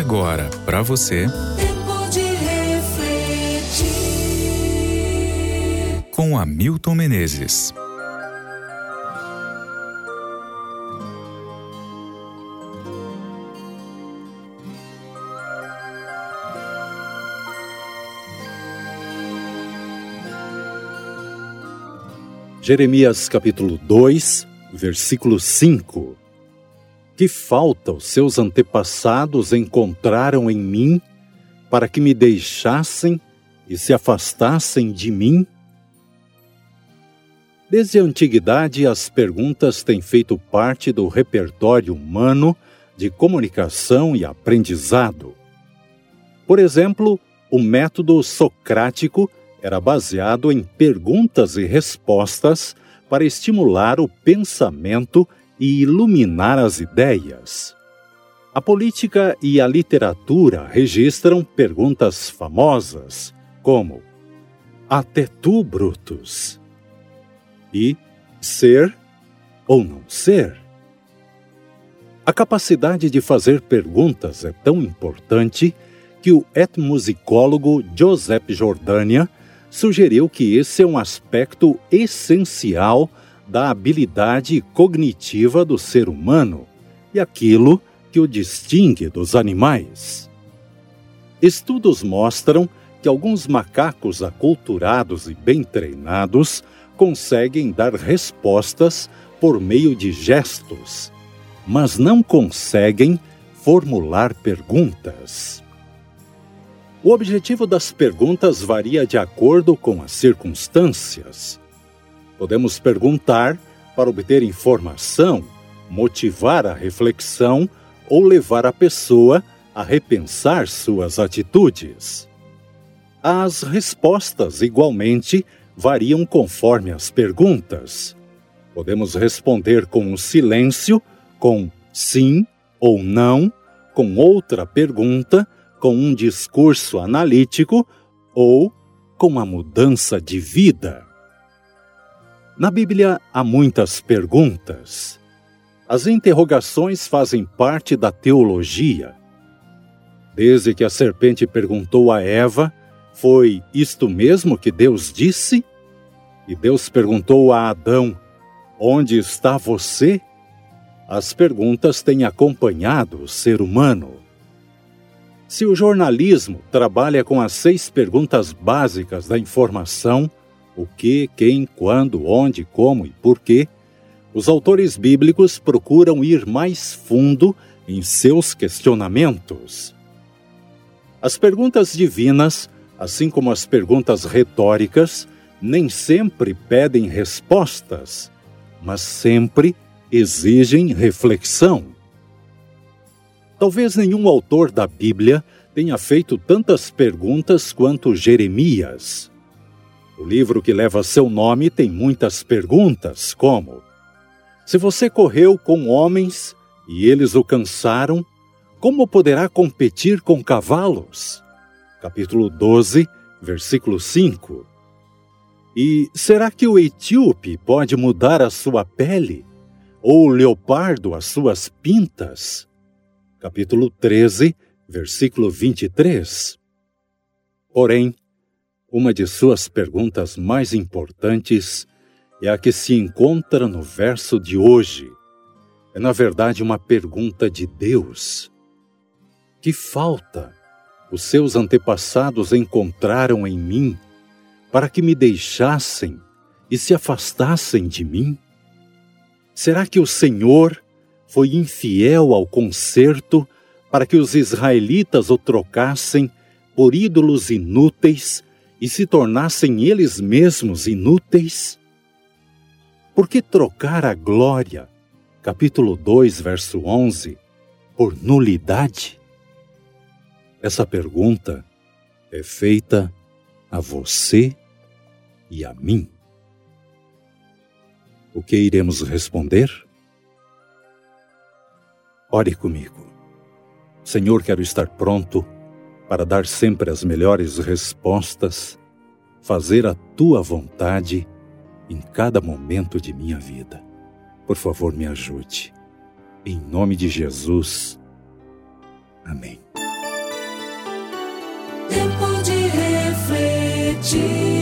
agora, para você, Tempo de refletir, com Hamilton Menezes. Jeremias capítulo 2, versículo 5. Que falta os seus antepassados encontraram em mim para que me deixassem e se afastassem de mim? Desde a antiguidade, as perguntas têm feito parte do repertório humano de comunicação e aprendizado. Por exemplo, o método socrático era baseado em perguntas e respostas para estimular o pensamento e iluminar as ideias. A política e a literatura registram perguntas famosas, como "Até tu, Brutus?" e "Ser ou não ser?" A capacidade de fazer perguntas é tão importante que o etnomusicólogo Joseph Jordania sugeriu que esse é um aspecto essencial da habilidade cognitiva do ser humano e aquilo que o distingue dos animais. Estudos mostram que alguns macacos aculturados e bem treinados conseguem dar respostas por meio de gestos, mas não conseguem formular perguntas. O objetivo das perguntas varia de acordo com as circunstâncias. Podemos perguntar para obter informação, motivar a reflexão ou levar a pessoa a repensar suas atitudes. As respostas, igualmente, variam conforme as perguntas. Podemos responder com um silêncio, com sim ou não, com outra pergunta, com um discurso analítico ou com a mudança de vida. Na Bíblia há muitas perguntas. As interrogações fazem parte da teologia. Desde que a serpente perguntou a Eva, "Foi isto mesmo que Deus disse?" E Deus perguntou a Adão, "Onde está você?" As perguntas têm acompanhado o ser humano. Se o jornalismo trabalha com as 6 perguntas básicas da informação, o que, quem, quando, onde, como e por quê, os autores bíblicos procuram ir mais fundo em seus questionamentos. As perguntas divinas, assim como as perguntas retóricas, nem sempre pedem respostas, mas sempre exigem reflexão. Talvez nenhum autor da Bíblia tenha feito tantas perguntas quanto Jeremias. O livro que leva seu nome tem muitas perguntas, como: se você correu com homens e eles o cansaram, como poderá competir com cavalos? Capítulo 12, versículo 5. E será que o etíope pode mudar a sua pele? Ou o leopardo as suas pintas? Capítulo 13, versículo 23. Porém, uma de suas perguntas mais importantes é a que se encontra no verso de hoje. É, na verdade, uma pergunta de Deus. Que falta os seus antepassados encontraram em mim para que me deixassem e se afastassem de mim? Será que o Senhor foi infiel ao concerto para que os israelitas o trocassem por ídolos inúteis e se tornassem eles mesmos inúteis? Por que trocar a glória, capítulo 2, verso 11, por nulidade? Essa pergunta é feita a você e a mim. O que iremos responder? Ore comigo. Senhor, quero estar pronto para dar sempre as melhores respostas, fazer a Tua vontade em cada momento de minha vida. Por favor, me ajude. Em nome de Jesus. Amém. Tempo de refletir.